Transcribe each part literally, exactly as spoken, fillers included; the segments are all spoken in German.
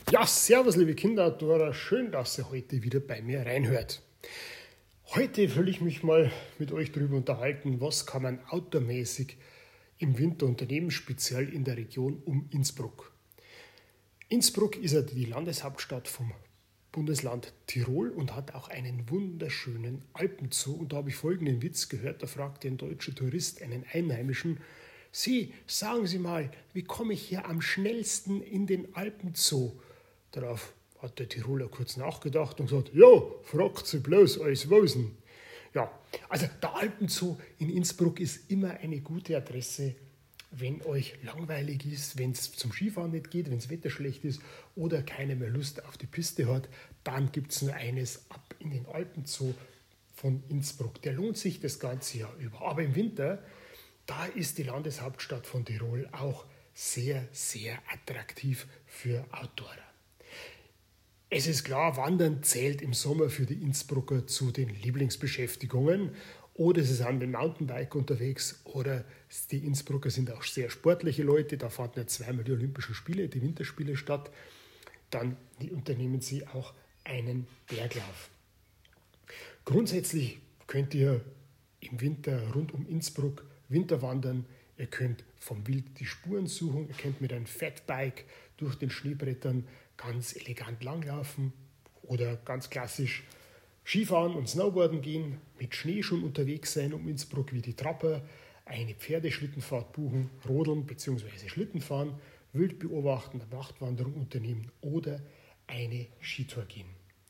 Ja, servus liebe Kinderoutdoorer, schön, dass ihr heute wieder bei mir reinhört. Heute will ich mich mal mit euch darüber unterhalten, was kann man outdoormäßig im Winter unternehmen, speziell in der Region um Innsbruck. Innsbruck ist ja die Landeshauptstadt vom Bundesland Tirol und hat auch einen wunderschönen Alpenzoo. Und da habe ich folgenden Witz gehört, da fragte ein deutscher Tourist einen Einheimischen: Sie, sagen Sie mal, wie komme ich hier am schnellsten in den Alpenzoo? Darauf hat der Tiroler kurz nachgedacht und gesagt: Ja, fragt Sie bloß als Wosen. Ja, also der Alpenzoo in Innsbruck ist immer eine gute Adresse, wenn euch langweilig ist, wenn es zum Skifahren nicht geht, wenn das Wetter schlecht ist oder keiner mehr Lust auf die Piste hat, dann gibt es nur eines: ab in den Alpenzoo von Innsbruck. Der lohnt sich das ganze Jahr über. Aber im Winter, da ist die Landeshauptstadt von Tirol auch sehr, sehr attraktiv für Outdoorer. Es ist klar, Wandern zählt im Sommer für die Innsbrucker zu den Lieblingsbeschäftigungen. Oder sie sind mit dem Mountainbike unterwegs oder die Innsbrucker sind auch sehr sportliche Leute. Da fanden ja zweimal die Olympischen Spiele, die Winterspiele statt. Dann unternehmen sie auch einen Berglauf. Grundsätzlich könnt ihr im Winter rund um Innsbruck Winterwandern. Ihr könnt vom Wild die Spuren suchen. Ihr könnt mit einem Fatbike durch den Schneebrettern ganz elegant langlaufen oder ganz klassisch Skifahren und Snowboarden gehen, mit Schneeschuhen unterwegs sein um Innsbruck wie die Trapper, eine Pferdeschlittenfahrt buchen, rodeln bzw. Schlittenfahren, Wild beobachten, eine Nachtwanderung unternehmen oder eine Skitour gehen.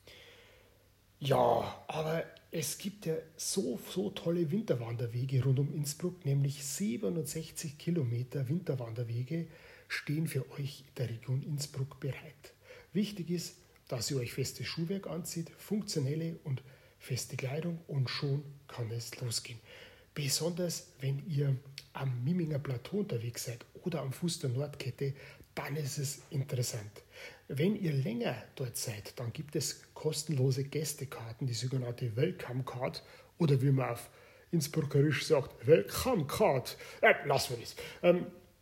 Ja, aber es gibt ja so, so tolle Winterwanderwege rund um Innsbruck, nämlich siebenundsechzig Kilometer Winterwanderwege stehen für euch in der Region Innsbruck bereit. Wichtig ist, dass ihr euch festes Schuhwerk anzieht, funktionelle und feste Kleidung und schon kann es losgehen. Besonders wenn ihr am Miminger Plateau unterwegs seid oder am Fuß der Nordkette, dann ist es interessant. Wenn ihr länger dort seid, dann gibt es kostenlose Gästekarten, die sogenannte Welcome Card oder wie man auf Innsbruckerisch sagt, Welcome Card. Äh, lassen wir das. Ähm,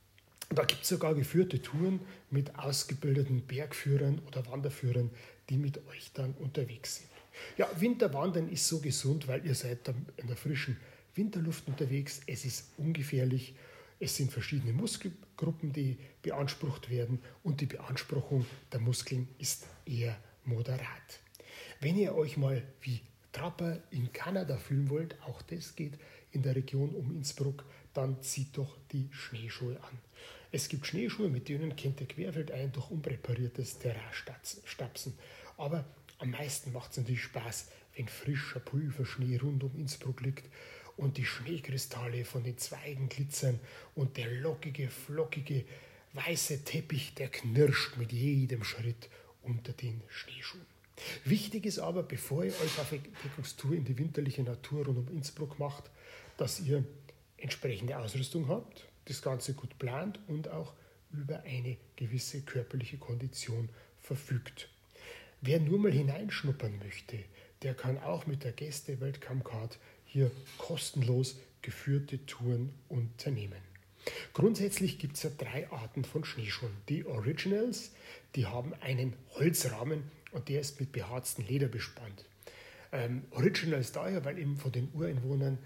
Da gibt es sogar geführte Touren mit ausgebildeten Bergführern oder Wanderführern, die mit euch dann unterwegs sind. Ja, Winterwandern ist so gesund, weil ihr seid dann in der frischen Winterluft unterwegs. Es ist ungefährlich. Es sind verschiedene Muskelgruppen, die beansprucht werden und die Beanspruchung der Muskeln ist eher moderat. Wenn ihr euch mal wie Trapper in Kanada fühlen wollt, auch das geht in der Region um Innsbruck, dann zieht doch die Schneeschuhe an. Es gibt Schneeschuhe, mit denen könnt ihr querfeldein durch unpräpariertes Terrain stapsen. Aber am meisten macht es natürlich Spaß, wenn frischer Pulverschnee rund um Innsbruck liegt und die Schneekristalle von den Zweigen glitzern und der lockige, flockige, weiße Teppich, der knirscht mit jedem Schritt unter den Schneeschuhen. Wichtig ist aber, bevor ihr euch auf Entdeckungstour in die winterliche Natur rund um Innsbruck macht, dass ihr entsprechende Ausrüstung habt, das Ganze gut plant und auch über eine gewisse körperliche Kondition verfügt. Wer nur mal hineinschnuppern möchte, der kann auch mit der Gäste-Welcome Card hier kostenlos geführte Touren unternehmen. Grundsätzlich gibt es ja drei Arten von Schneeschuhen. Die Originals, die haben einen Holzrahmen und der ist mit beharztem Leder bespannt. Ähm, Originals daher, weil eben von den Ureinwohnern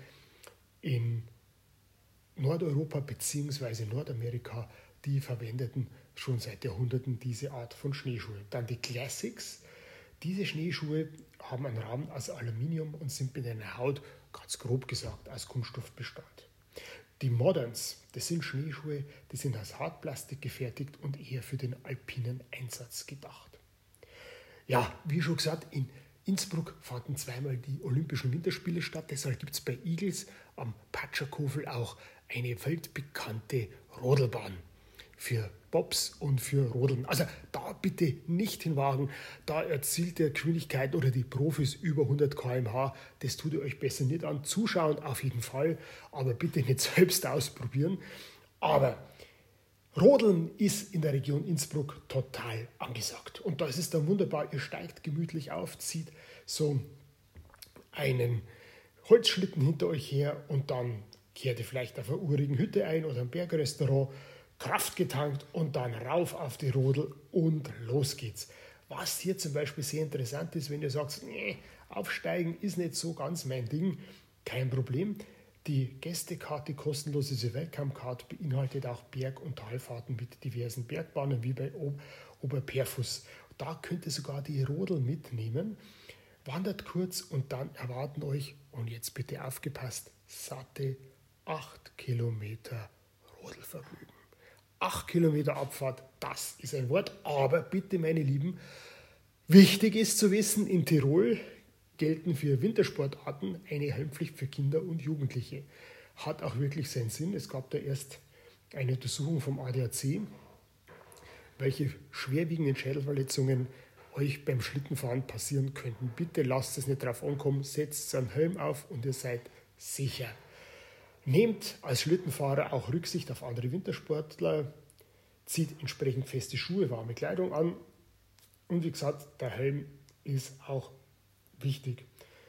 in Nordeuropa bzw. Nordamerika, die verwendeten schon seit Jahrhunderten diese Art von Schneeschuhe. Dann die Classics. Diese Schneeschuhe haben einen Rahmen aus Aluminium und sind mit einer Haut, ganz grob gesagt, aus Kunststoffbestand. Die Moderns, das sind Schneeschuhe, die sind aus Hartplastik gefertigt und eher für den alpinen Einsatz gedacht. Ja, wie schon gesagt, in Innsbruck fanden zweimal die Olympischen Winterspiele statt, deshalb gibt es bei Igls am Patscherkofel auch eine weltbekannte Rodelbahn für Bobs und für Rodeln. Also da bitte nicht hinwagen, da erzielt der Geschwindigkeit oder die Profis über hundert Kilometer pro Stunde, das tut ihr euch besser nicht an. Zuschauen auf jeden Fall, aber bitte nicht selbst ausprobieren. Aber Rodeln ist in der Region Innsbruck total angesagt. Und da ist es dann wunderbar, ihr steigt gemütlich auf, zieht so einen Holzschlitten hinter euch her und dann kehrt ihr vielleicht auf einer urigen Hütte ein oder ein Bergrestaurant, Kraft getankt und dann rauf auf die Rodel und los geht's. Was hier zum Beispiel sehr interessant ist, wenn ihr sagt, nee, aufsteigen ist nicht so ganz mein Ding, kein Problem. Die Gästekarte, die kostenlose Welcome-Card, beinhaltet auch Berg- und Talfahrten mit diversen Bergbahnen wie bei Oberperfuss. Da könnt ihr sogar die Rodel mitnehmen. Wandert kurz und dann erwarten euch, und jetzt bitte aufgepasst, satte acht Kilometer Rodelvergnügen. acht Kilometer Abfahrt, das ist ein Wort, aber bitte, meine Lieben, wichtig ist zu wissen, in Tirol gelten für Wintersportarten eine Helmpflicht für Kinder und Jugendliche. Hat auch wirklich seinen Sinn. Es gab da erst eine Untersuchung vom A D A C, welche schwerwiegenden Schädelverletzungen euch beim Schlittenfahren passieren könnten. Bitte lasst es nicht drauf ankommen, setzt einen Helm auf und ihr seid sicher. Nehmt als Schlittenfahrer auch Rücksicht auf andere Wintersportler, zieht entsprechend feste Schuhe, warme Kleidung an und wie gesagt, der Helm ist auch wichtig.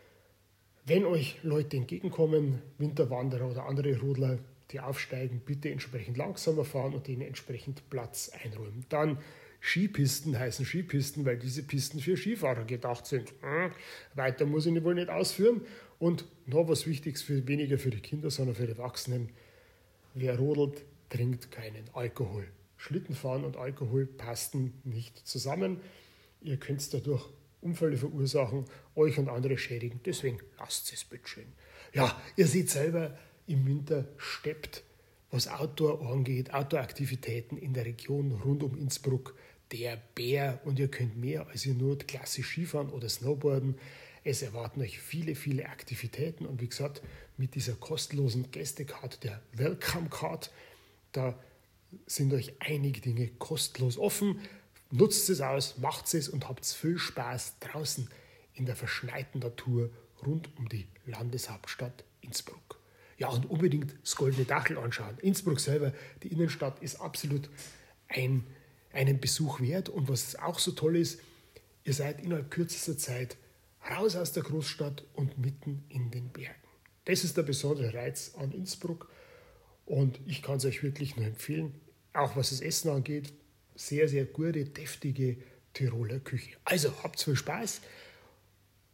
Wenn euch Leute entgegenkommen, Winterwanderer oder andere Rodler, die aufsteigen, bitte entsprechend langsamer fahren und denen entsprechend Platz einräumen. Dann Skipisten heißen Skipisten, weil diese Pisten für Skifahrer gedacht sind. Hm, weiter muss ich wohl nicht ausführen. Und noch was Wichtiges, für, weniger für die Kinder, sondern für die Erwachsenen. Wer rodelt, trinkt keinen Alkohol. Schlittenfahren und Alkohol passen nicht zusammen. Ihr könnt dadurch Unfälle verursachen, euch und andere schädigen. Deswegen lasst es bitte schön. Ja, ihr seht selber, im Winter steppt, was Outdoor angeht, Outdoor-Aktivitäten in der Region rund um Innsbruck, der Bär, und ihr könnt mehr als ihr nur klassisch Skifahren oder Snowboarden. Es erwarten euch viele, viele Aktivitäten und wie gesagt, mit dieser kostenlosen Gästekarte, der Welcome Card, da sind euch einige Dinge kostenlos offen. Nutzt es aus, macht es und habt viel Spaß draußen in der verschneiten Natur rund um die Landeshauptstadt Innsbruck. Ja, und unbedingt das Goldene Dachl anschauen. Innsbruck selber, die Innenstadt, ist absolut ein, einen Besuch wert. Und was auch so toll ist, ihr seid innerhalb kürzester Zeit raus aus der Großstadt und mitten in den Bergen. Das ist der besondere Reiz an Innsbruck und ich kann es euch wirklich nur empfehlen, auch was das Essen angeht, sehr, sehr gute, deftige Tiroler Küche. Also habt viel Spaß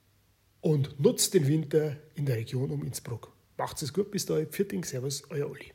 und nutzt den Winter in der Region um Innsbruck. Macht's es gut, bis dahin. Pfiat Ding, Servus, euer Uli.